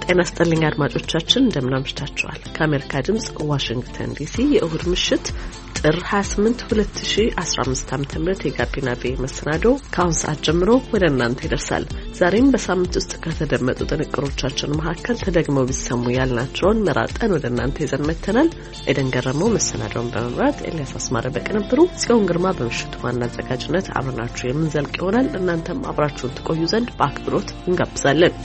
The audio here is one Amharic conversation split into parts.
ጤና ይስጥልኝ አድማጮቻችን እንደምን አምሽታችኋል። ከአሜሪካ ድምጽ ዋሽንግተን ዲሲ የእሁድ ምሽት ጥር 28 2015 ዓ.ም የጋቢና ቤ መሰናዶ ከአሁን ሰዓት ጀምሮ ወደ እናንተ ይደርሳል። ዛሬም በሳምንት ውስጥ ከተደመጡ ጥንቅሮቻችን መካከል ተደግመው ቢሰሙ ያልናቸውን መራጠን ወደ እናንተ ይዘን መጥተናል። ኤደን ገረመው መሰናዶውን በመምራት ኤልያስ አስማረ በቅንብሩ ጽዮን ግርማ በምሽቱ ዋና አዘጋጅነት አብረናችሁ የምንዘልቅ ይሆናል። እናንተም አብራችሁን ትቆዩ ዘንድ በአክብሮት እንጋብዛለን።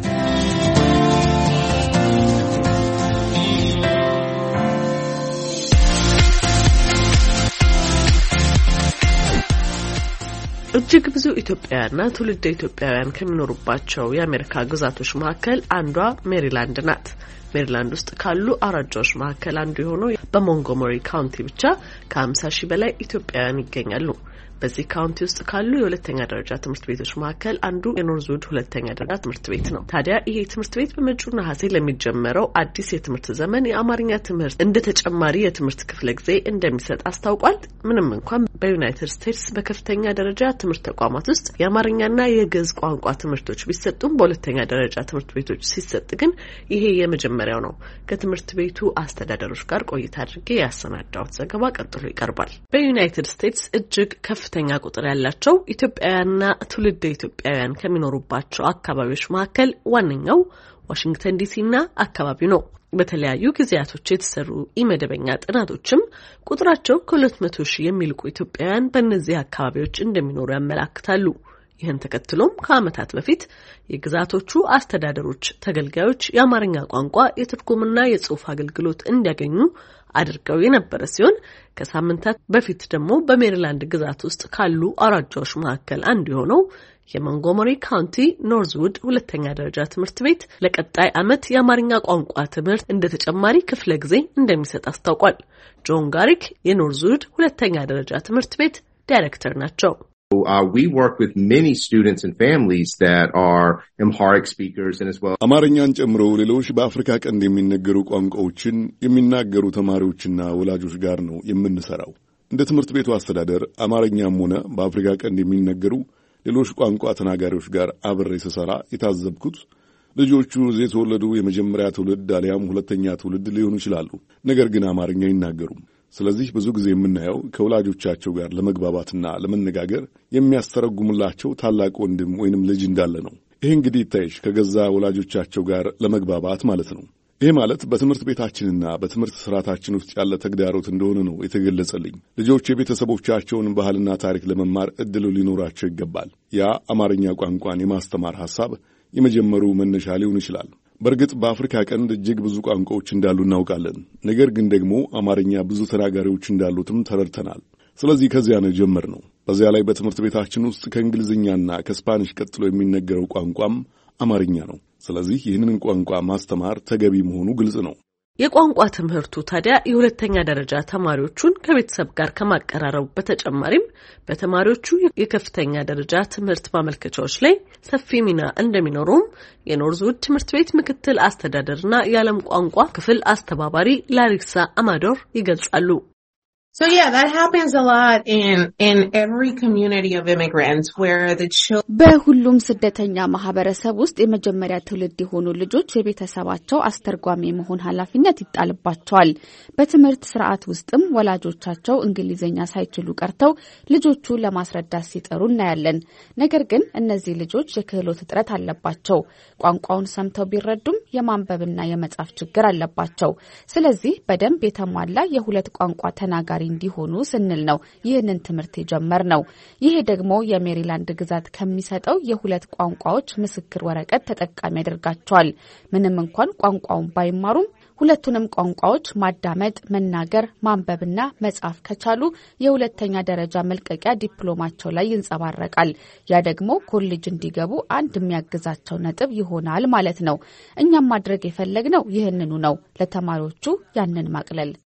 እጅግ ብዙ ኢትዮጵያውያንና ትውልደ ኢትዮጵያውያን ከሚኖሩባቸው የአሜሪካ ግዛቶች መካከል አንዷ ሜሪላንድ ናት። ሜሪላንድ ውስጥ ካሉ አውራጃዎች መካከል አንዱ የሆነው በሞንጎመሪ ካውንቲ ብቻ ከ50,000 በላይ ኢትዮጵያውያን ይገኛሉ። በዚህ ካውንቲ ውስጥ ካሉ የሁለተኛ ደረጃ ትምህርት ቤቶች መካከል አንዱ የኖርዝውድ ሁለተኛ ደረጃ ትምህርት ቤት ነው። ታዲያ ይሄ ትምህርት ቤት በመጪው ነሐሴ ለሚጀመረው አዲስ የትምህርት ዘመን የአማርኛ ትምህርት እንደ ተጨማሪ የትምህርት ክፍለ ጊዜ እንደሚሰጥ አስታውቋል። ምንም እንኳን በዩናይትድ ስቴትስ በከፍተኛ ደረጃ ትምህርት ተቋማት ውስጥ የአማርኛና የግዕዝ ቋንቋ ትምህርቶች ቢሰጡም በሁለተኛ ደረጃ ትምህርት ቤቶች ሲሰጥ ግን ይሄ የመጀመሪያው ነው። ከትምህርት ቤቱ አስተዳደሮች ጋር ቆይታ አድርጌ ያሰናዳሁት ዘገባ ቀጥሎ ይቀርባል። በዩናይትድ ስቴትስ እጅግ ከፍተኛ ቁጥር ያላቸው ኢትዮጵያውያንና ትውልደ ኢትዮጵያውያን ከሚኖሩባቸው አካባቢዎች መካከል ዋነኛው ዋሽንግተን ዲሲና አካባቢው ነው። በተለያዩ ጊዜያቶች የተሰሩ ኢመደበኛ ጥናቶችም ቁጥራቸው ከ200,000 የሚልቁ ኢትዮጵያውያን በእነዚህ አካባቢዎች እንደሚኖሩ ያመለክታሉ። ይህን ተከትሎም ከዓመታት በፊት የግዛቶቹ አስተዳደሮች ተገልጋዮች የአማርኛ ቋንቋ የትርጉምና የጽሑፍ አገልግሎት እንዲያገኙ አድርገው የነበረ ሲሆን ከሳምንታት በፊት ደግሞ በሜሪላንድ ግዛት ውስጥ ካሉ አውራጃዎች መካከል አንዱ የሆነው የሞንጎመሪ ካውንቲ ኖርዝውድ ሁለተኛ ደረጃ ትምህርት ቤት ለቀጣይ ዓመት የአማርኛ ቋንቋ ትምህርት እንደ ተጨማሪ ክፍለ ጊዜ እንደሚሰጥ አስታውቋል። ጆን ጋሪክ የኖርዝውድ ሁለተኛ ደረጃ ትምህርት ቤት ዳይሬክተር ናቸው። We work with many students and families that are Amharic speakers and as well. አማርኛን ጨምሮ ሌሎች በአፍሪካ ቀንድ የሚነገሩ ቋንቋዎችን የሚናገሩ ተማሪዎችና ወላጆች ጋር ነው የምንሰራው። እንደ ትምህርት ቤቱ አስተዳደር አማርኛም ሆነ በአፍሪካ ቀንድ የሚነገሩ ሌሎች ቋንቋ ተናጋሪዎች ጋር አብሬ ስሰራ የታዘብኩት ልጆቹ እዚህ የተወለዱ የመጀመሪያ ትውልድ አሊያም ሁለተኛ ትውልድ ሊሆኑ ይችላሉ፣ ነገር ግን አማርኛ አይናገሩም። ስለዚህ ብዙ ጊዜ የምናየው ከወላጆቻቸው ጋር ለመግባባትና ለመነጋገር የሚያስተረጉምላቸው ታላቅ ወንድም ወይንም ልጅ እንዳለ ነው። ይህ እንግዲህ ይታይሽ ከገዛ ወላጆቻቸው ጋር ለመግባባት ማለት ነው። ይህ ማለት በትምህርት ቤታችንና በትምህርት ስርዓታችን ውስጥ ያለ ተግዳሮት እንደሆነ ነው የተገለጸልኝ። ልጆች የቤተሰቦቻቸውን ባህልና ታሪክ ለመማር እድሉ ሊኖራቸው ይገባል። ያ አማርኛ ቋንቋን የማስተማር ሐሳብ የመጀመሩ መነሻ ሊሆን ይችላል። በእርግጥ በአፍሪካ ቀንድ እጅግ ብዙ ቋንቋዎች እንዳሉ እናውቃለን። ነገር ግን ደግሞ አማርኛ ብዙ ተናጋሪዎች እንዳሉትም ተረድተናል። ስለዚህ ከዚያ ነው ጀመርነው። በዚያ ላይ በትምህርት ቤታችን ውስጥ ከእንግሊዝኛና ከስፓኒሽ ቀጥሎ የሚነገረው ቋንቋም አማርኛ ነው። ስለዚህ ይህንን ቋንቋ ማስተማር ተገቢ መሆኑ ግልጽ ነው። የቋንቋ ትምህርቱ ታዲያ የሁለተኛ ደረጃ ተማሪዎቹን ከቤተሰብ ጋር ከማቀራረቡ በተጨማሪም በተማሪዎቹ የከፍተኛ ደረጃ ትምህርት ማመልከቻዎች ላይ ሰፊ ሚና እንደሚኖረውም የኖርዝውድ ትምህርት ቤት ምክትል አስተዳደርና የዓለም ቋንቋ ክፍል አስተባባሪ ላሪሳ አማዶር ይገልጻሉ። So yeah, that happens a lot in every community of immigrants where the children በሁሉም ስደተኛ ማህበረሰብ ውስጥ የመጀመሪያ ትውልድ የሆኑ ልጆች የቤተሰባቸው አስተርጓሚ መሆን ኃላፊነት ይጣልባቸዋል። በትምህርት ስርዓት ውስጥም ወላጆቻቸው እንግሊዘኛ ሳይችሉ ቀርተው ልጆቹ ለማስረዳት ሲጠሩ እናያለን። ነገር ግን እነዚህ ልጆች የክህሎት እጥረት አለባቸው። ቋንቋውን ሰምተው ቢረዱም የማንበብና የመጻፍ ችግር አለባቸው። ስለዚህ በደንብ የተሟላ የሁለት ቋንቋ ተናጋሪ እንዲሆኑ ስንል ነው ይህንን ትምህርት የጀመርነው። ይሄ ደግሞ የሜሪላንድ ግዛት ከሚሰጠው የሁለት ቋንቋዎች ምስክር ወረቀት ተጠቃሚ ያደርጋቸዋል። ምንም እንኳን ቋንቋውን ባይማሩም ሁለቱንም ቋንቋዎች ማዳመጥ፣ መናገር፣ ማንበብና መጻፍ ከቻሉ የሁለተኛ ደረጃ መልቀቂያ ዲፕሎማቸው ላይ ይንጸባረቃል። ያ ደግሞ ኮሌጅ እንዲገቡ አንድ የሚያግዛቸው ነጥብ ይሆናል ማለት ነው። እኛም ማድረግ የፈለግነው ይህንኑ ነው፣ ለተማሪዎቹ ያንን ማቅለል።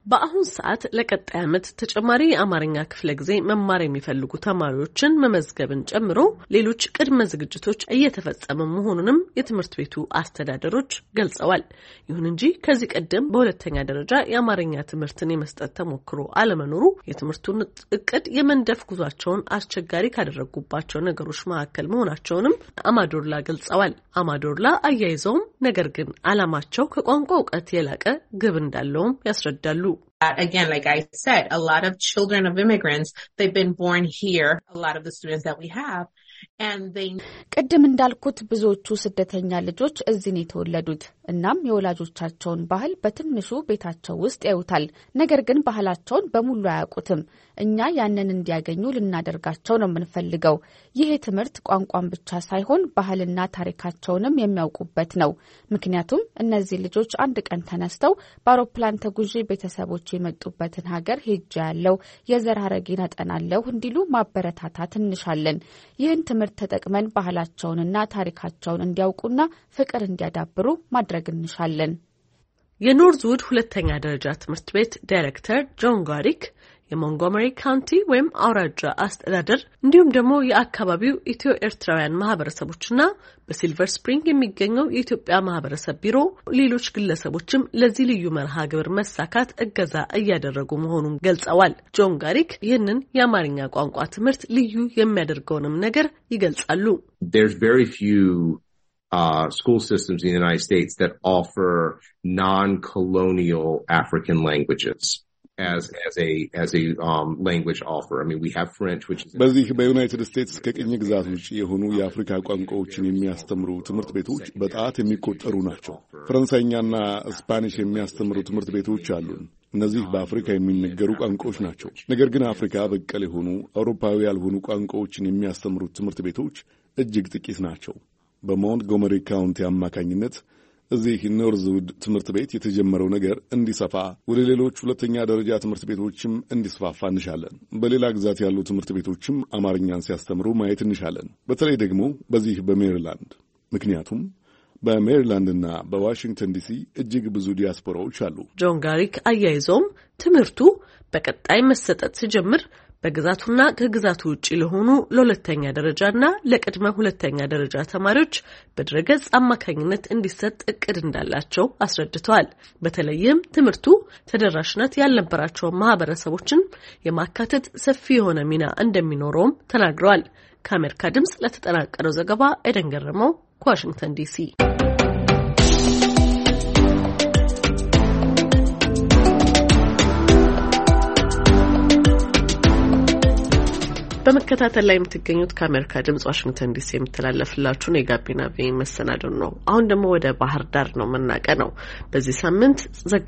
በአሁን ሰዓት ለቀጣይ ዓመት ተጨማሪ የአማርኛ ክፍለ ጊዜ መማር የሚፈልጉ ተማሪዎችን መመዝገብን ጨምሮ ሌሎች ቅድመ ዝግጅቶች እየተፈጸሙ መሆኑንም የትምህርት ቤቱ አስተዳደሮች ገልጸዋል። ይሁን እንጂ ከዚህ ቀደም በሁለተኛ ደረጃ የአማርኛ ትምህርትን የመስጠት ተሞክሮ አለመኖሩ የትምህርቱን እቅድ የመንደፍ ጉዟቸውን አስቸጋሪ ካደረጉባቸው ነገሮች መካከል መሆናቸውንም አማዶርላ ገልጸዋል። አማዶርላ አያይዘውም ነገር ግን ዓላማቸው ከቋንቋ እውቀት የላቀ ግብ እንዳለውም ያስረዳሉ። Again, like I said, a lot of children of immigrants, they've been born here, a lot of the students that we have, and they... ቅድም እንዳልኩት ብዙዎቹ ስደተኛ ልጆች እዚህ ነው የተወለዱት። እናም የወላጆቻቸውን ባህል በትንሹ ቤታቸው ውስጥ ያዩታል። ነገር ግን ባህላቸውን በሙሉ አያውቁትም። እኛ ያንን እንዲያገኙ ልናደርጋቸው ነው የምንፈልገው። ይህ ትምህርት ቋንቋን ብቻ ሳይሆን ባህልና ታሪካቸውንም የሚያውቁበት ነው። ምክንያቱም እነዚህ ልጆች አንድ ቀን ተነስተው በአውሮፕላን ተጉዤ ቤተሰቦች የመጡበትን ሀገር ሄጄ ያለው የዘር ሐረጌን አጠናለሁ እንዲሉ ማበረታታት እንሻለን። ይህን ትምህርት ተጠቅመን ባህላቸውንና ታሪካቸውን እንዲያውቁና ፍቅር እንዲያዳብሩ ማድረግ እንሻለን። የኖርዝውድ ሁለተኛ ደረጃ ትምህርት ቤት ዳይሬክተር ጆን ጋሪክ የሞንጎመሪ ካውንቲ ወይም አውራጃ አስተዳደር እንዲሁም ደግሞ የአካባቢው ኢትዮ ኤርትራውያን ማህበረሰቦችና በሲልቨር ስፕሪንግ የሚገኘው የኢትዮጵያ ማህበረሰብ ቢሮ ሌሎች ግለሰቦችም ለዚህ ልዩ መርሃ ግብር መሳካት እገዛ እያደረጉ መሆኑን ገልጸዋል። ጆን ጋሪክ ይህንን የአማርኛ ቋንቋ ትምህርት ልዩ የሚያደርገውንም ነገር ይገልጻሉ። There's very few school systems in the United States that offer non-colonial African languages as a language offer. I mean, we have French, which is... በዚህ በዩናይትድ ስቴትስ ከቅኝ ግዛት ውጭ የሆኑ የአፍሪካ ቋንቋዎችን የሚያስተምሩ ትምህርት ቤቶች በጣት የሚቆጠሩ ናቸው። ፈረንሳይኛና ስፓኒሽ የሚያስተምሩ ትምህርት ቤቶች አሉን። እነዚህ በአፍሪካ የሚነገሩ ቋንቋዎች ናቸው። ነገር ግን አፍሪካ በቀል የሆኑ አውሮፓዊ ያልሆኑ ቋንቋዎችን የሚያስተምሩ ትምህርት ቤቶች እጅግ ጥቂት ናቸው። በሞንትጎመሪ ካውንቲ አማካኝነት እዚህ ኖርዝውድ ትምህርት ቤት የተጀመረው ነገር እንዲሰፋ ወደ ሌሎች ሁለተኛ ደረጃ ትምህርት ቤቶችም እንዲስፋፋ እንሻለን። በሌላ ግዛት ያሉ ትምህርት ቤቶችም አማርኛን ሲያስተምሩ ማየት እንሻለን። በተለይ ደግሞ በዚህ በሜሪላንድ። ምክንያቱም በሜሪላንድና በዋሽንግተን ዲሲ እጅግ ብዙ ዲያስፖራዎች አሉ። ጆን ጋሪክ አያይዘውም ትምህርቱ በቀጣይ መሰጠት ሲጀምር በግዛቱና ከግዛቱ ውጪ ለሆኑ ለሁለተኛ ደረጃና ለቅድመ ሁለተኛ ደረጃ ተማሪዎች በድረገጽ አማካኝነት እንዲሰጥ እቅድ እንዳላቸው አስረድተዋል። በተለይም ትምህርቱ ተደራሽነት ያልነበራቸው ማህበረሰቦችን የማካተት ሰፊ የሆነ ሚና እንደሚኖረውም ተናግረዋል። ከአሜሪካ ድምጽ ለተጠናቀረው ዘገባ ኤደን ገረመው ከዋሽንግተን ዲሲ። በመከታተል ላይ የምትገኙት ከአሜሪካ ድምጽ ዋሽንግተን ዲሲ የምትላለፍላችሁን የጋቢና ቪ መሰናዶን ነው። አሁን ደግሞ ወደ ባህር ዳር ነው የምናቀነው። በዚህ ሳምንት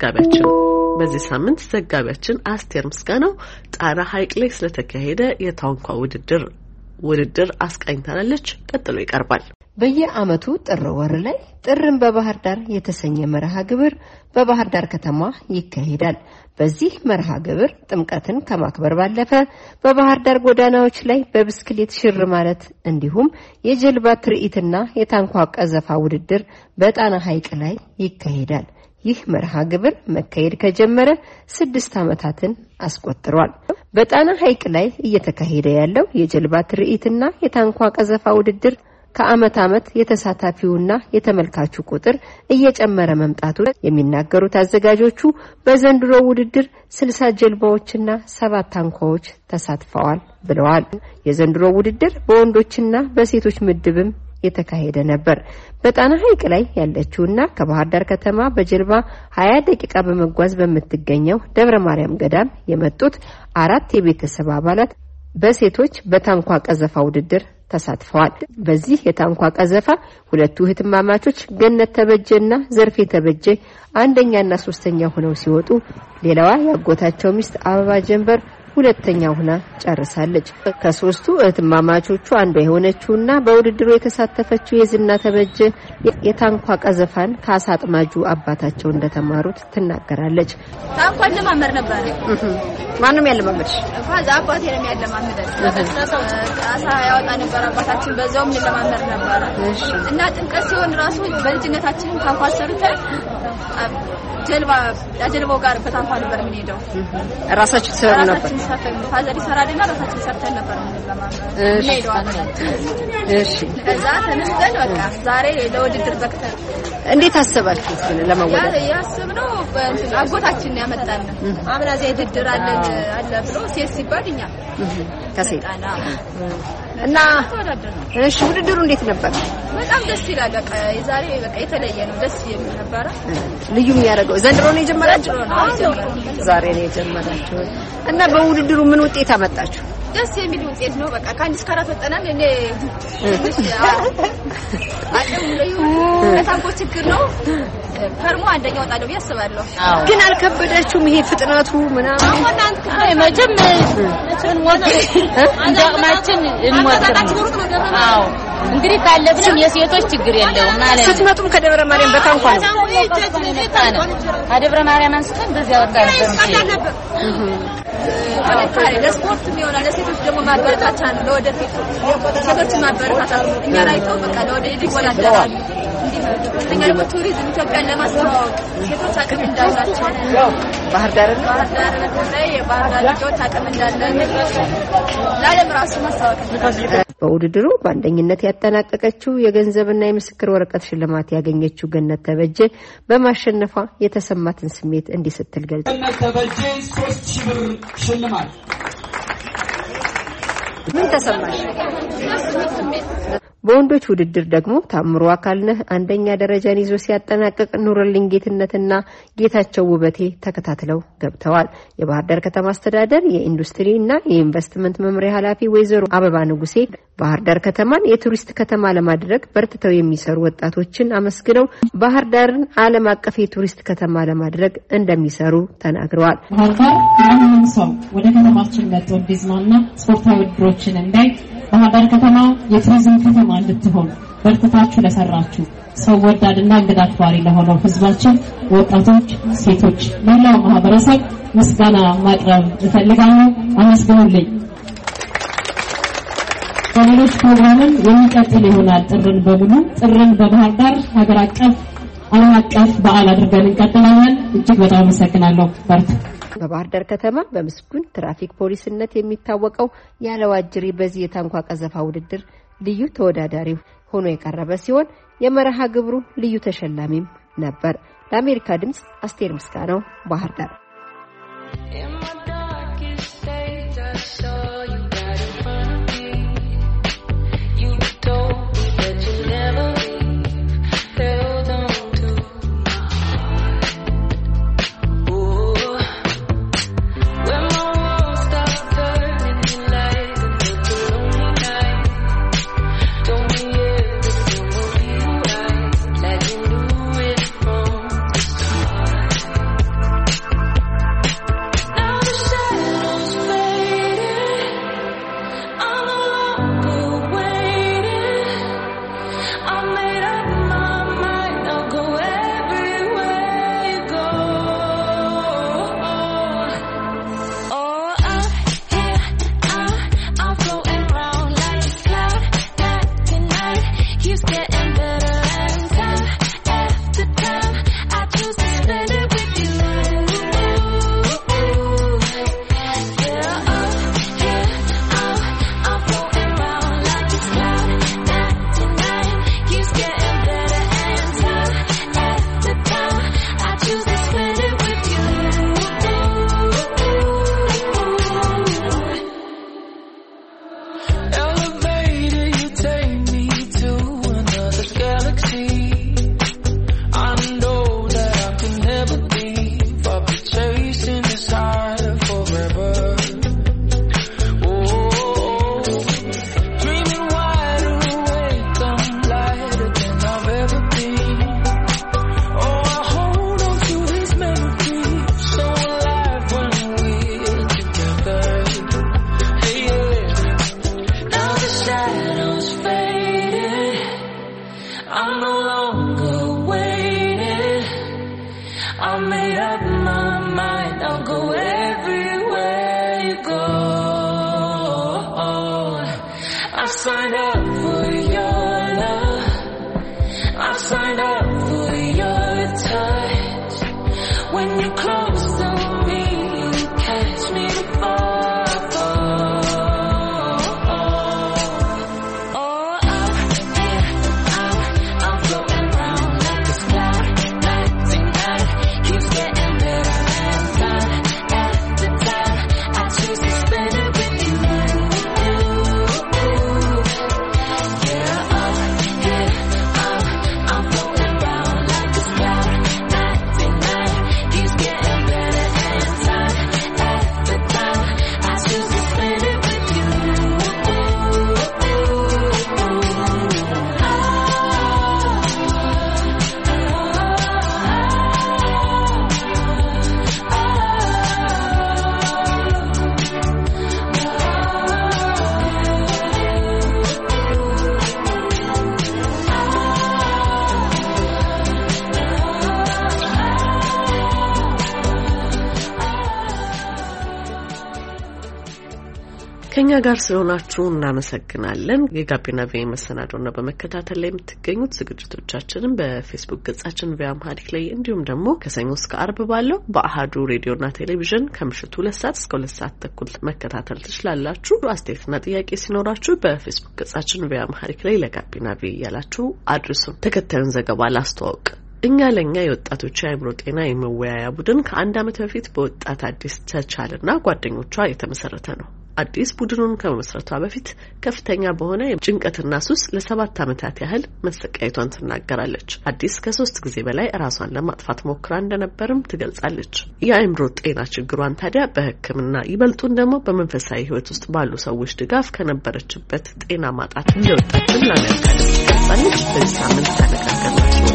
ዘጋቢያችን አስቴር ምስጋናው ጣና ሐይቅ ላይ ስለተካሄደ የታንኳ ውድድር አስቃኝታለች። ቀጥሎ ይቀርባል። በየዓመቱ ጥር ወር ላይ ጥርን በባህር ዳር የተሰኘ መርሃ ግብር በባህር ዳር ከተማ ይካሄዳል። በዚህ መርሃ ግብር ጥምቀትን ከማክበር ባለፈ በባህር ዳር ጎዳናዎች ላይ በብስክሌት ሽር ማለት እንዲሁም የጀልባ ትርኢትና የታንኳ ቀዘፋ ውድድር በጣና ሐይቅ ላይ ይካሄዳል። ይህ መርሃ ግብር መካሄድ ከጀመረ 6 ዓመታትን አስቆጥሯል። በጣና ሐይቅ ላይ እየተካሄደ ያለው የጀልባ ትርኢትና የታንኳ ቀዘፋ ውድድር ከዓመት ዓመት የተሳታፊውና የተመልካቹ ቁጥር እየጨመረ መምጣቱ የሚናገሩት አዘጋጆቹ በዘንድሮ ውድድር 60 ጀልባዎችና 7 ታንኳዎች ተሳትፈዋል ብለዋል። የዘንድሮ ውድድር በወንዶችና በሴቶች ምድብም የተካሄደ ነበር። በጣና ሐይቅ ላይ ያለችውና ከባህር ዳር ከተማ በጀልባ 20 ደቂቃ በመጓዝ በምትገኘው ደብረ ማርያም ገዳም የመጡት 4 የቤተሰብ አባላት በሴቶች በታንኳ ቀዘፋ ውድድር ተሳትፈዋል። በዚህ የታንኳ ቀዘፋ ሁለቱ እህትማማቾች ገነት ተበጀና ዘርፌ ተበጀ አንደኛና ሶስተኛ ሆነው ሲወጡ ሌላዋ ያጎታቸው ሚስት አበባ ጀንበር ሁለተኛ ሆና ጨርሳለች። ከሶስቱ እህትማማቾቹ አንዷ የሆነችውና በውድድሩ የተሳተፈችው የዝና ተበጀ የታንኳ ቀዘፋን ከአሳጥማጁ አባታቸው እንደተማሩት ትናገራለች። ታንኳ ለማመር ነበር። ማንንም ያለማመድሽ? ፋዛ አባቴ ነው የሚያለማመደን። አሳ ያወጣ ነበር አባታችን፣ በዛውም ለማመር ነበር። እና ጥምቀት ሲሆን ራሱ በልጅነታችን ታንኳ ሰርተን ጀልባው ጋር በታንኳ ነበር የምንሄደው ራሳችን ሰሩ ነበር ፋዘር ይሰራልና ራሳችን ሰርተን ነበር እሺ ከዛ ተነስተን በቃ ዛሬ ለውድድር በቅተን እንዴት አሰባችሁ ለማወዳደር ያስብነው አጎታችን ያመጣን አምና ዘይ ውድድር አለ ብሎ ሴት ሲባልኛ ከሴጣና እና እሺ ውድድሩ እንዴት ነበር በጣም ደስ ይላል በቃ የዛሬ በቃ የተለየ ነው ደስ የሚል ነበር ልዩ የሚያደርገው ዘንድሮ ነው የጀመራችሁ ዛሬ ነው የጀመራችሁ እና በውድድሩ ምን ውጤት አመጣችሁ ደስ የሚል ውጤት ነው በቃ ከአንድ እስከ 4 ወጣናል እኔ አለም ለዩ በጣም ችግር ነው ፈርሞ አንደኛ ወጣለው ያስባለሁ ግን አልከበዳችሁም ይሄ ፍጥነቱ ምናምን አይ መቼም አንዳማችን አዎ እንግዲህ ካለብንም የሴቶች ችግር የለውም ማለት ነው ስትመጡም ከደብረ ማርያም በታንኳ ነው ከደብረ ማርያም አንስተን በዚያ ወጣን ለስፖርት የሚሆነው ለሴቶች ደግሞ ማበረታቻ ነው ለወደፊት ሴቶች ማበረታቻ እኛ ላይ ተው በቃ ለወደፊት ይወዳደራሉ እኛ ደግሞ ቱሪዝም ኢትዮጵያን ለማስተዋወቅ ሴቶች አቅም እንዳላቸው ባህር ዳር ላይ የባህር ዳር ልጆች አቅም እንዳላቸው ለዓለም ራሱ ማስተዋወቅ በውድድሩ በአንደኝነት ያጠናቀቀችው የገንዘብና የምስክር ወረቀት ሽልማት ያገኘችው ገነት ተበጀ በማሸነፏ የተሰማትን ስሜት እንዲህ ስትል ገልጻለች ገነት ተበጀ 3000 ብር ሽልማት ምን ተሰማሽ በወንዶች ውድድር ደግሞ ታምሩ አካልነህ አንደኛ ደረጃን ይዞ ሲያጠናቅቅ ኑረልኝ ጌትነትና ጌታቸው ውበቴ ተከታትለው ገብተዋል የባህር ዳር ከተማ አስተዳደር የኢንዱስትሪና የኢንቨስትመንት መምሪያ ኃላፊ ወይዘሮ አበባ ንጉሴ ባህር ዳር ከተማን የቱሪስት ከተማ ለማድረግ በርትተው የሚሰሩ ወጣቶችን አመስግነው ባህር ዳርን ዓለም አቀፍ የቱሪስት ከተማ ለማድረግ እንደሚሰሩ ተናግረዋል ባህር ዳር ማንንም ሰው ወደ ከተማችን መጥቶ እንዲዝናና ስፖርታዊ ውድድሮችን እንዳይ ባህር ዳር ከተማ የቱሪዝም ከተማ እንድትሆን በርትታችሁ ለሰራችሁ ሰው ወዳድና እንግዳ አክባሪ ለሆነው ህዝባችን ወጣቶች ሴቶች መላው ማህበረሰብ ምስጋና ማቅረብ እፈልጋለሁ አመስግኑልኝ በሌሎች ፕሮግራምም የሚቀጥል ይሆናል ጥርን በባህር ዳር ሀገር አቀፍ ዓለም አቀፍ በዓል አድርገን እንቀጥላለን እጅግ በጣም አመሰግናለሁ በርቱ በባህር ዳር ከተማ በምስጉን ትራፊክ ፖሊስነት የሚታወቀው ያለዋጅሪ በዚህ የታንኳ ቀዘፋ ውድድር ልዩ ተወዳዳሪ ሆኖ የቀረበ ሲሆን የመርሃ ግብሩ ልዩ ተሸላሚም ነበር ለአሜሪካ ድምጽ አስቴር ምስጋናው ባህር ዳር Now ከኛ ጋር ስለሆናችሁ እናመሰግናለን። የጋቢና ቪኦኤ መሰናዶና በመከታተል ላይ የምትገኙት ዝግጅቶቻችንን በፌስቡክ ገጻችን ቪኦኤ ላይ እንዲሁም ደግሞ ከሰኞ እስከ አርብ ባለው በአሃዱ ሬዲዮና ቴሌቪዥን ከምሽቱ 2 ሰዓት እስከ 2 ሰዓት ተኩል መከታተል ትችላላችሁ። አስተያየትና ጥያቄ ሲኖራችሁ በፌስቡክ ገጻችን ቪኦኤ ላይ ለጋቢና ቪኦኤ ያላችሁ አድርሱ። ተከታዩን ዘገባ ላስተዋውቅ። እኛ ለኛ የወጣቶች የአእምሮ ጤና የመወያያ ቡድን ከ1 ዓመት በፊት በወጣት አዲስ ተቻልና ጓደኞቿ የተመሰረተ ነው። አዲስ ቡድኑን ከመመስረቷ በፊት ከፍተኛ በሆነ ጭንቀትና ሱስ ለ7 ዓመታት ያህል መሰቃየቷን ትናገራለች። አዲስ ከ3 ጊዜ በላይ ራሷን ለማጥፋት ሞክራ እንደነበርም ትገልጻለች። የአእምሮ ጤና ችግሯን ታዲያ በሕክምና ይበልጡን ደግሞ በመንፈሳዊ ሕይወት ውስጥ ባሉ ሰዎች ድጋፍ ከነበረችበት ጤና ማጣት እንደወጣችን ለአሜሪካ ትገልጻለች። በዚህ ሳምንት ተነጋገርናቸው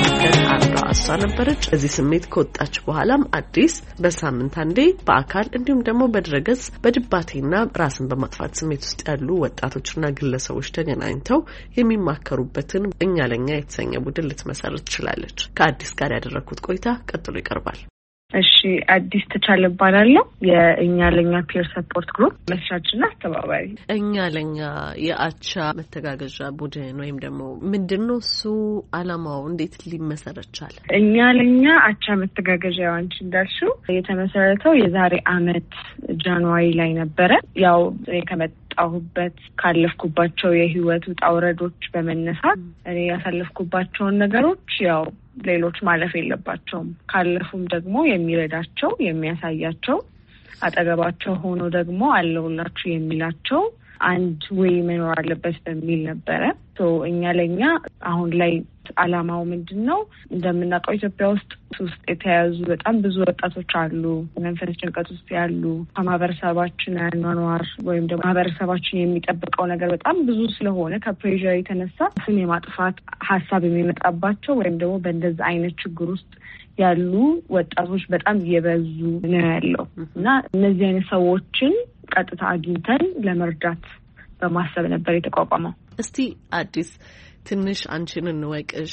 እሷ ነበረች። እዚህ ስሜት ከወጣች በኋላም አዲስ በሳምንት አንዴ በአካል እንዲሁም ደግሞ በድረገጽ በድባቴና ራስን በማጥፋት ስሜት ውስጥ ያሉ ወጣቶችና ግለሰቦች ተገናኝተው የሚማከሩበትን እኛ ለኛ የተሰኘ ቡድን ልትመሰርት ትችላለች። ከአዲስ ጋር ያደረኩት ቆይታ ቀጥሎ ይቀርባል። እሺ፣ አዲስ ተቻለ እባላለሁ። የእኛ ለኛ ፒር ሰፖርት ግሩፕ መስራችና አስተባባሪ። እኛ ለኛ የአቻ መተጋገዣ ቡድን ወይም ደግሞ ምንድነው እሱ? አላማው እንዴት ሊመሰረት ቻለ? እኛ ለኛ አቻ መተጋገዣ አንቺ እንዳልሽው የተመሰረተው የዛሬ አመት ጃንዋሪ ላይ ነበረ። ያው ከመጣሁበት ካለፍኩባቸው የህይወት ውጣ ውረዶች በመነሳት እኔ ያሳለፍኩባቸውን ነገሮች ያው ሌሎች ማለፍ የለባቸውም፣ ካለፉም ደግሞ የሚረዳቸው የሚያሳያቸው አጠገባቸው ሆኖ ደግሞ አለውላችሁ የሚላቸው አንድ ወይ መኖር አለበት በሚል ነበረ። እኛ ለኛ አሁን ላይ አላማው ምንድነው? እንደምናውቀው ኢትዮጵያ ውስጥ የተያዙ በጣም ብዙ ወጣቶች አሉ፣ መንፈስ ጭንቀት ውስጥ ያሉ። ከማህበረሰባችን አኗኗር ወይም ደግሞ ማህበረሰባችን የሚጠብቀው ነገር በጣም ብዙ ስለሆነ ከፕሬዠር የተነሳ ስም የማጥፋት ሀሳብ የሚመጣባቸው ወይም ደግሞ በእንደዛ አይነት ችግር ውስጥ ያሉ ወጣቶች በጣም እየበዙ ነው ያለው እና እነዚህ አይነት ሰዎችን ቀጥታ አግኝተን ለመርዳት በማሰብ ነበር የተቋቋመው። እስቲ አዲስ ትንሽ አንቺን እንወቅሽ።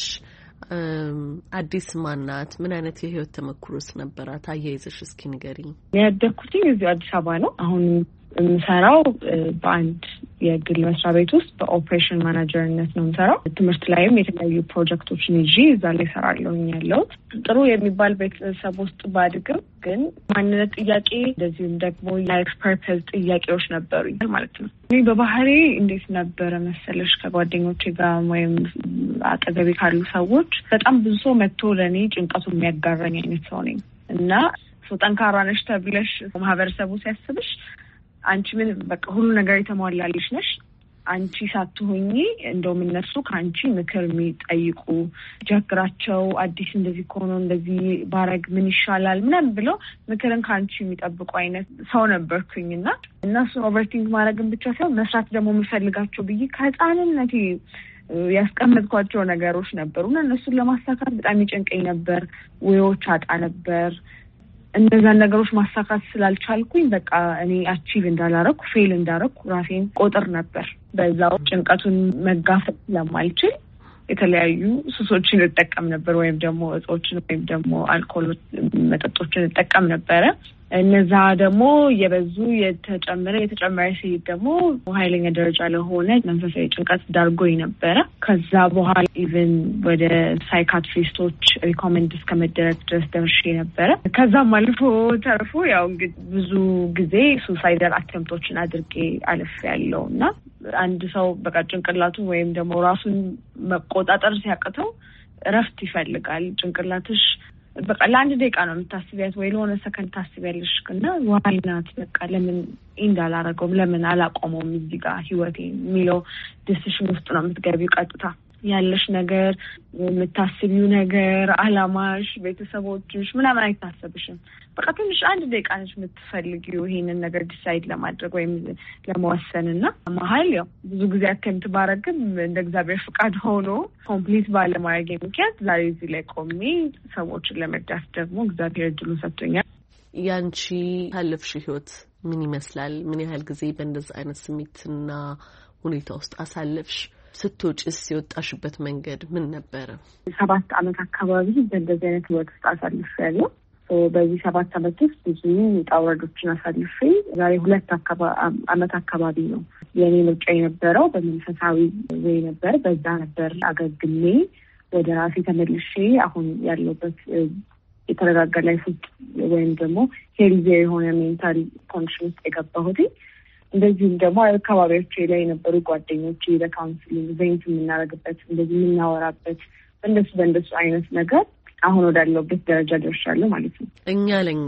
አዲስ ማናት? ምን አይነት የህይወት ተመክሮስ ነበራት? አያይዘሽ እስኪ ንገሪኝ። ያደኩትኝ እዚህ አዲስ አበባ ነው። አሁን የምሰራው በአንድ የግል መስሪያ ቤት ውስጥ በኦፕሬሽን ማናጀርነት ነው የምሰራው። ትምህርት ላይም የተለያዩ ፕሮጀክቶችን ይዤ እዛ ላይ እሰራለሁኝ ያለሁት። ጥሩ የሚባል ቤተሰብ ውስጥ ባድግም ግን ማንነት ጥያቄ እንደዚሁም ደግሞ ላይፍ ፐርፐዝ ጥያቄዎች ነበሩኝ ማለት ነው። እኔ በባህሪ እንዴት ነበረ መሰለሽ ከጓደኞቼ ጋር ወይም አጠገቤ ካሉ ሰዎች በጣም ብዙ ሰው መጥቶ ለእኔ ጭንቀቱ የሚያጋራኝ አይነት ሰው ነኝ እና ጠንካራ ነሽ ተብለሽ ማህበረሰቡ ሲያስብሽ አንቺ ምን በቃ ሁሉ ነገር የተሟላልሽ ነሽ። አንቺ ሳትሆኚ እንደውም እነሱ ከአንቺ ምክር የሚጠይቁ ጀግራቸው አዲስ እንደዚህ ከሆነ እንደዚህ ባረግ ምን ይሻላል ምናምን ብለው ምክርን ከአንቺ የሚጠብቁ አይነት ሰው ነበርኩኝና እነሱ ኦቨርቲንክ ማድረግን ብቻ ሳይሆን መስራት ደግሞ የሚፈልጋቸው ብዬ ከህፃንነቴ ያስቀመጥኳቸው ነገሮች ነበሩና እነሱን ለማሳካት በጣም ይጨንቀኝ ነበር። ወዮች አጣ ነበር። እነዛን ነገሮች ማሳካት ስላልቻልኩኝ በቃ እኔ አቺቭ እንዳላረኩ ፌል እንዳረኩ ራሴን ቆጥር ነበር። በዛው ጭንቀቱን መጋፈጥ ስለማልችል የተለያዩ ሱሶችን እጠቀም ነበር ወይም ደግሞ እጾችን ወይም ደግሞ አልኮል መጠጦችን እጠቀም ነበረ። እነዛ ደግሞ የበዙ የተጨመረ ሲሄድ ደግሞ ኃይለኛ ደረጃ ለሆነ መንፈሳዊ ጭንቀት ዳርጎኝ ነበረ። ከዛ በኋላ ኢቭን ወደ ሳይካትሪስቶች ሪኮመንድ እስከመደረግ ድረስ ደርሼ ነበረ። ከዛም አልፎ ተርፎ ያው እንግዲህ ብዙ ጊዜ ሱሳይደር አተምፕቶችን አድርጌ አልፌያለሁ እና አንድ ሰው በቃ ጭንቅላቱ ወይም ደግሞ ራሱን መቆጣጠር ሲያቅተው እረፍት ይፈልጋል። ጭንቅላትሽ በቃ ለአንድ ደቂቃ ነው የምታስቢያት ወይ ለሆነ ሰከንድ ታስቢያለሽ እና ዋይናት በቃ ለምን እንዳላረገውም ለምን አላቆመውም እዚህ ጋር ህይወቴ የሚለው ዲሲሽን ውስጥ ነው የምትገቢው። ቀጥታ ያለሽ ነገር የምታስቢው ነገር አላማሽ፣ ቤተሰቦችሽ ምናምን አይታሰብሽም። በቃ ትንሽ አንድ ደቂቃ ነች የምትፈልጊው ይሄንን ነገር ዲሳይድ ለማድረግ ወይም ለመወሰን እና መሀል ያው ብዙ ጊዜ አተምት ባረግም እንደ እግዚአብሔር ፍቃድ ሆኖ ኮምፕሊት ባለማድረግ ምክንያት ዛሬ እዚህ ላይ ቆሜ ሰዎችን ለመርዳት ደግሞ እግዚአብሔር እድሉን ሰጥቶኛል። ያንቺ ያለፍሽ ህይወት ምን ይመስላል? ምን ያህል ጊዜ በእንደዚህ አይነት ስሜትና ሁኔታ ውስጥ አሳለፍሽ? ስትወጪስ የወጣሽበት መንገድ ምን ነበረ? 7 ዓመት አካባቢ በእንደዚህ አይነት ህይወት ውስጥ አሳልፌያለሁ። በዚህ 7 ዓመት ውስጥ ብዙ ጣውረዶችን አሳልፌ ዛሬ 2 ዓመት አካባቢ ነው የኔ ምርጫ የነበረው። በመንፈሳዊ ወይ ነበር በዛ ነበር አገግሜ ወደ ራሴ ተመልሼ አሁን ያለበት የተረጋጋ ላይፍ ወይም ደግሞ ሄልዚ የሆነ ሜንታል ኮንዲሽን ውስጥ የገባሁት። እንደዚህም ደግሞ አካባቢዎቼ ላይ የነበሩ ጓደኞቼ ለካውንስሊንግ ቬንት የምናደርግበት እንደዚህ የምናወራበት በእንደሱ አይነት ነገር አሁን ወዳለሁበት ደረጃ ደርሻለሁ ማለት ነው። እኛ ለኛ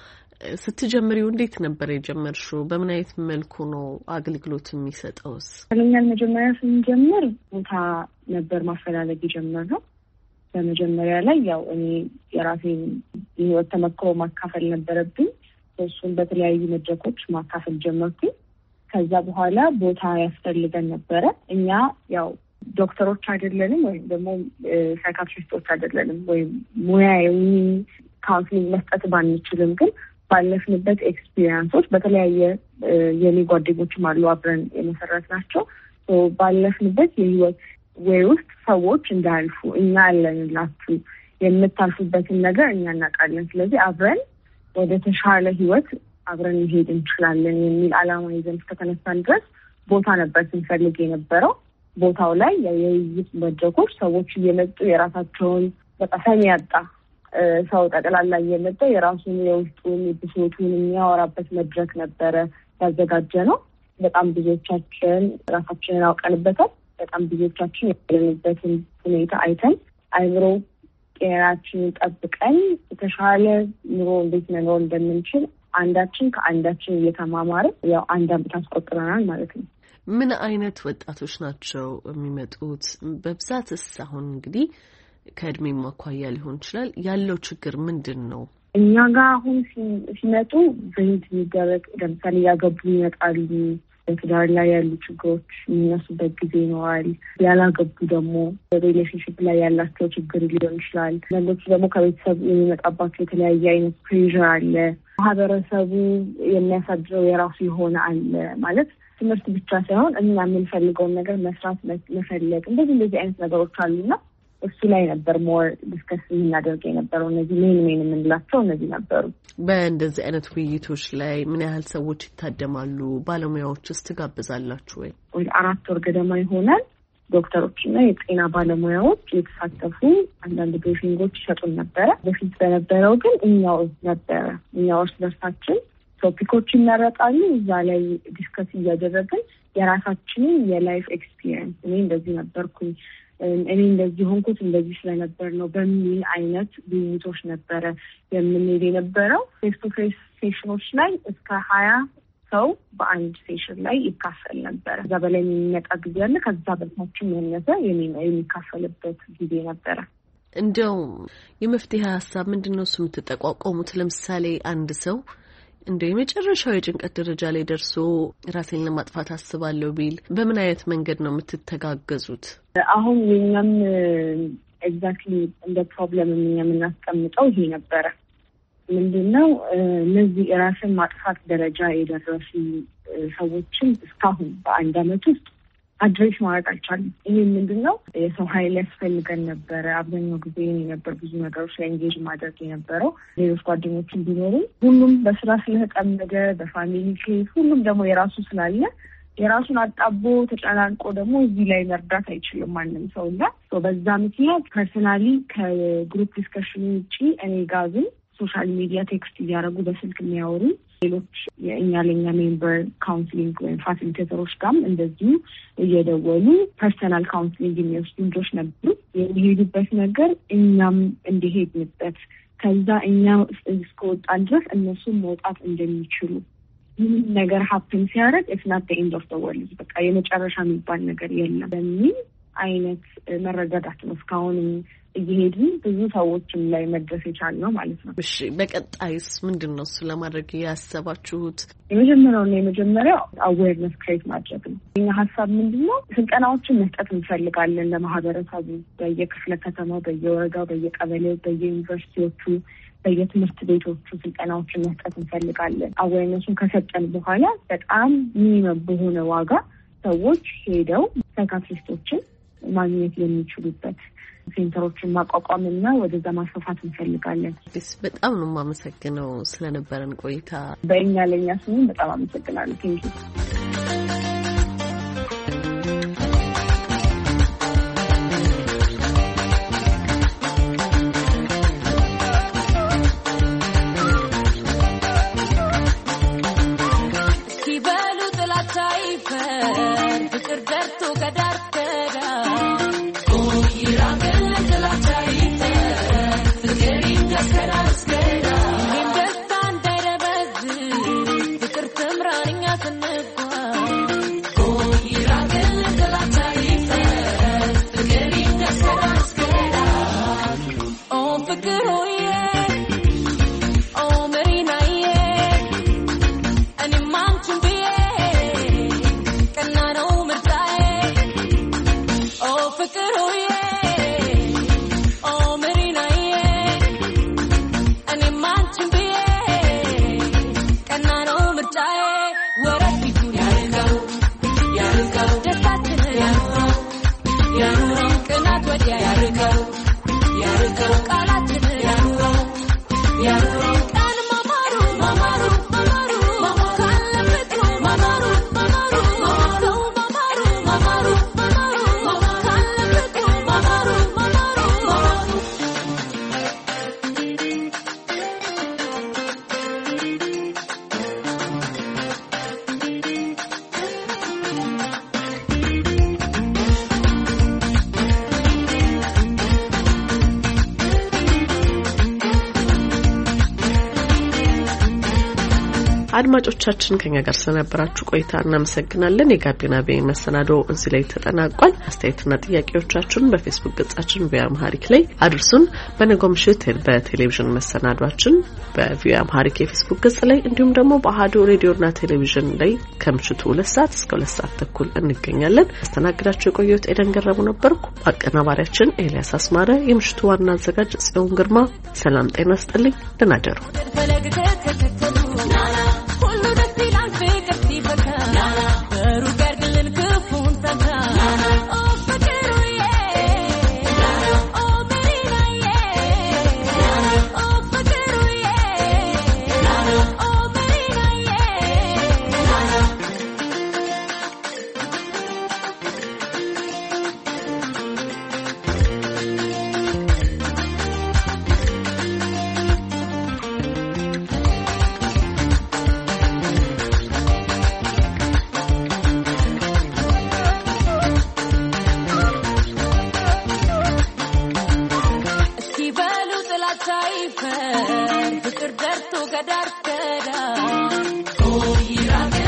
ስትጀምሪው እንዴት ነበር የጀመርሽው? በምን አይነት መልኩ ነው አገልግሎት የሚሰጠውስ? ለኛል መጀመሪያ ስንጀምር ቦታ ነበር ማፈላለግ የጀመርነው። በመጀመሪያ ላይ ያው እኔ የራሴን የህይወት ተመክሮ ማካፈል ነበረብኝ። እሱን በተለያዩ መድረኮች ማካፈል ጀመርኩኝ። ከዛ በኋላ ቦታ ያስፈልገን ነበረ። እኛ ያው ዶክተሮች አይደለንም ወይም ደግሞ ሳይካትሪስቶች አይደለንም ወይም ሙያዊ ካውንስሊንግ መስጠት ባንችልም ግን ባለፍንበት ኤክስፒሪየንሶች በተለያየ የኔ ጓደኞችም አሉ አብረን የመሰረት ናቸው። ባለፍንበት የህይወት ወይ ውስጥ ሰዎች እንዳልፉ እኛ ያለንላችሁ የምታልፉበትን ነገር እኛ እናውቃለን። ስለዚህ አብረን ወደ ተሻለ ህይወት አብረን መሄድ እንችላለን የሚል ዓላማ ይዘን እስከተነሳን ድረስ ቦታ ነበር ስንፈልግ የነበረው። ቦታው ላይ የውይይት መድረኮች ሰዎች እየመጡ የራሳቸውን ሰሚ ያጣ ሰው ጠቅላላ እየመጣ የራሱን የውስጡን ብሶቱን የሚያወራበት መድረክ ነበረ ያዘጋጀ ነው። በጣም ብዙዎቻችን ራሳችንን አውቀንበታል። በጣም ብዙዎቻችን ያለንበትን ሁኔታ አይተን አይምሮ ጤናችንን ጠብቀን የተሻለ ኑሮ እንዴት መኖር እንደምንችል አንዳችን ከአንዳችን እየተማማረ ያው 1 ዓመት አስቆጥረናል ማለት ነው። ምን አይነት ወጣቶች ናቸው የሚመጡት? በብዛትስ አሁን እንግዲህ ከእድሜ ማኳያ ሊሆን ይችላል ያለው ችግር ምንድን ነው? እኛ ጋር አሁን ሲመጡ በህይወት የሚደረግ ለምሳሌ ያገቡ ይመጣሉ። በትዳር ላይ ያሉ ችግሮች የሚነሱበት ጊዜ ይኖራል። ያላገቡ ደግሞ በሪሌሽንሽፕ ላይ ያላቸው ችግር ሊሆን ይችላል። አንዳንዶቹ ደግሞ ከቤተሰብ የሚመጣባቸው የተለያየ አይነት ፕሬዥር አለ። ማህበረሰቡ የሚያሳድረው የራሱ የሆነ አለ ማለት ትምህርት ብቻ ሳይሆን እኛ የምንፈልገውን ነገር መስራት መፈለግ እንደዚህ አይነት ነገሮች አሉና እሱ ላይ ነበር ሞር ዲስከስ የምናደርግ የነበረው። እነዚህ ሜን የምንላቸው እነዚህ ነበሩ። በእንደዚህ አይነት ውይይቶች ላይ ምን ያህል ሰዎች ይታደማሉ? ባለሙያዎችስ ትጋብዛላችሁ ወይ? 4 ወር ገደማ ይሆናል። ዶክተሮችና የጤና ባለሙያዎች የተሳተፉ አንዳንድ ብሪፊንጎች ይሰጡን ነበረ። በፊት በነበረው ግን እኛው እርስ በርሳችን ቶፒኮች ይመረጣሉ። እዛ ላይ ዲስከስ እያደረግን የራሳችንን የላይፍ ኤክስፒሪየንስ እኔ እንደዚህ ነበርኩኝ፣ እኔ እንደዚህ ሆንኩት እንደዚህ ስለነበር ነው በሚል አይነት ውይይቶች ነበረ የምንሄድ የነበረው። ፌስ ቱ ፌስ ሴሽኖች ላይ እስከ 20 ሰው በአንድ ሴሽን ላይ ይካፈል ነበረ። ከዛ በላይ የሚመጣ ጊዜ አለ። ከዛ በታችም ያነሰ የሚካፈልበት ጊዜ ነበረ። እንደው የመፍትሄ ሀሳብ ምንድነው እሱ የምትጠቋቋሙት? ለምሳሌ አንድ ሰው እንደው የመጨረሻው የጭንቀት ደረጃ ላይ ደርሶ ራሴን ለማጥፋት አስባለሁ ቢል በምን አይነት መንገድ ነው የምትተጋገዙት? አሁን የኛም ኤግዛክትሊ እንደ ፕሮብለም የምናስቀምጠው ይሄ ነበረ። ምንድነው እነዚህ ራስን ማጥፋት ደረጃ የደረሱ ሰዎችን እስካሁን በ1 ዓመት ውስጥ አድሬስ ማድረግ አልቻለም። ይሄ ምንድነው የሰው ኃይል ያስፈልገን ነበረ። አብዛኛው ጊዜ ነበር ብዙ ነገሮች ላይ ኤንጌጅ ማድረግ የነበረው። ሌሎች ጓደኞችን ቢኖሩ ሁሉም በስራ ስለተጠመደ በፋሚሊ ኬዝ ሁሉም ደግሞ የራሱ ስላለ የራሱን አጣቦ ተጨናንቆ ደግሞ እዚህ ላይ መርዳት አይችልም ማንም ሰው እና በዛ ምክንያት ፐርሰናሊ ከግሩፕ ዲስከሽን ውጪ እኔ ጋር ግን ሶሻል ሚዲያ ቴክስት እያደረጉ በስልክ የሚያወሩ ሌሎች የእኛ ለኛ ሜምበር ካውንስሊንግ ወይም ፋሲሊቴተሮች ጋርም እንደዚሁ እየደወሉ ፐርሰናል ካውንስሊንግ የሚወስዱ ልጆች ነበሩ። የሚሄዱበት ነገር እኛም እንዲሄድንበት ከዛ እኛ እስከወጣን ድረስ እነሱም መውጣት እንደሚችሉ ምንም ነገር ሀፕን ሲያደርግ ኢትስ ናት ዘ ኤንድ ኦፍ ዘ ወርልድ በቃ የመጨረሻ የሚባል ነገር የለም በሚል አይነት መረዳዳት ነው እስካሁን እየሄድን ብዙ ሰዎችም ላይ መድረስ የቻልነው ማለት ነው። እሺ በቀጣይስ ምንድነው እሱ ለማድረግ ያሰባችሁት? የመጀመሪያው አዌርነስ ክሬት ማድረግ ነው። የኛ ሀሳብ ምንድነው ስልጠናዎችን መስጠት እንፈልጋለን ለማህበረሰቡ በየክፍለ ከተማው፣ በየወረዳው፣ በየቀበሌው፣ በየዩኒቨርሲቲዎቹ፣ በየትምህርት ቤቶቹ ስልጠናዎችን መስጠት እንፈልጋለን። አዌርነሱን ከሰጠን በኋላ በጣም ሚኒመም በሆነ ዋጋ ሰዎች ሄደው ሳይካትሪስቶችን ማግኘት የሚችሉበት ሴንተሮችን ማቋቋምና ወደዛ ማስፋፋት እንፈልጋለን። በጣም ነው የማመሰግነው ስለነበረን ቆይታ። ለኛ ስሙ በጣም አመሰግናለሁ። ቴንኪ አድማጮቻችን ከኛ ጋር ስለነበራችሁ ቆይታ እናመሰግናለን። የጋቢና ቤ መሰናዶ እዚህ ላይ ተጠናቋል። አስተያየትና ጥያቄዎቻችሁን በፌስቡክ ገጻችን በአምሃሪክ ላይ አድርሱን። በነገው ምሽት በቴሌቪዥን መሰናዷችን በቪኦኤ አምሃሪክ የፌስቡክ ገጽ ላይ እንዲሁም ደግሞ በአሃዱ ሬዲዮና ቴሌቪዥን ላይ ከምሽቱ 2 ሰዓት እስከ 2 ሰዓት ተኩል እንገኛለን። አስተናግዳችሁ የቆየሁት ኤደን ገረሙ ነበርኩ። አቀናባሪያችን ኤልያስ አስማረ፣ የምሽቱ ዋና አዘጋጅ ጽዮን ግርማ። ሰላም ጤና ይስጥልኝ። ደህና ደሩ። Fikir dertu kadar kada, oh ira.